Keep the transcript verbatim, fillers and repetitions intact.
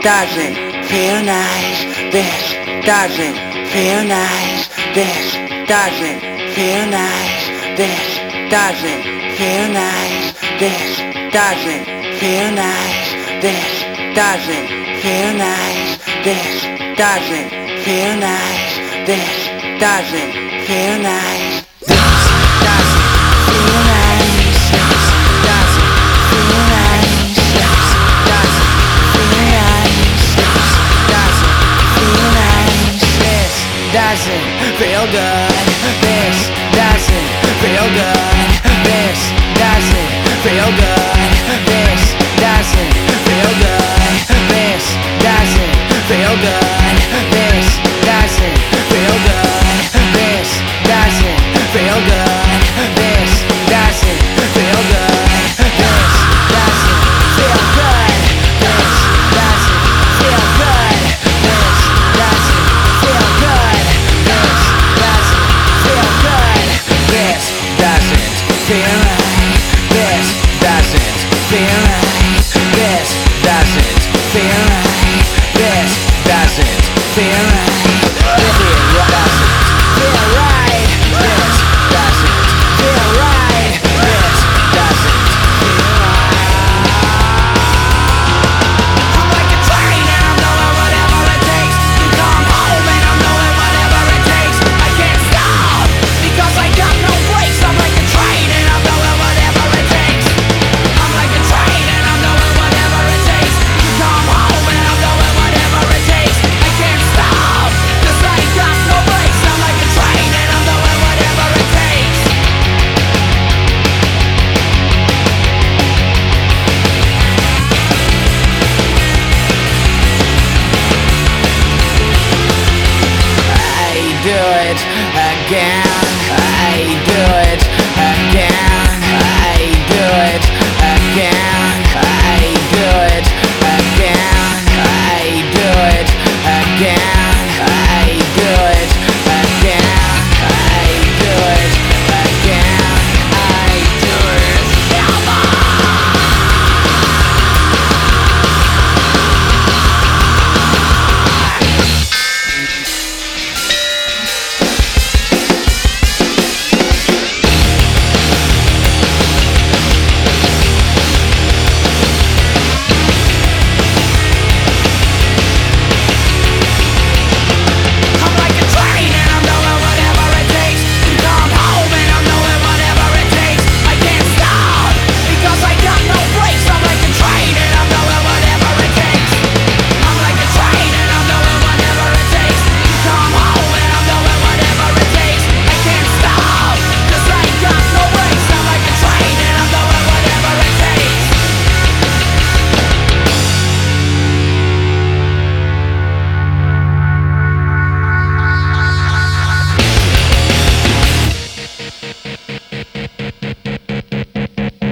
doesn't feel nice. This doesn't feel nice. This doesn't feel nice. This doesn't feel nice. This doesn't feel nice. This doesn't feel nice. This doesn't feel nice. This doesn't feel nice. This doesn't feel nice. This doesn't feel nice. This doesn't feel nice. This doesn't feel nice. This doesn't feel good. This doesn't feel good. This doesn't feel good. This doesn't feel good. This doesn't feel good. This doesn't feel good. This doesn't feel good. This doesn't feel good. This doesn't feel good. This doesn't feel good. This doesn't feel good. This doesn't feel good. This doesn't feel right. This doesn't feel right. This doesn't feel right. This doesn't feel right. This doesn't feel right. This doesn't feel right. This doesn't feel right. I'm like a train and I'm doing whatever it takes to come home, and I'm doing whatever it takes. I can't stop because I got no brakes. I'm like a train and I'm doing whatever it takes. I'm like a train and I'm doing whatever it takes to come home, and I'm doing whatever it takes. I can't stop cause I got no brakes. I'm like a train and I'm doing whatever it takes. I do it again.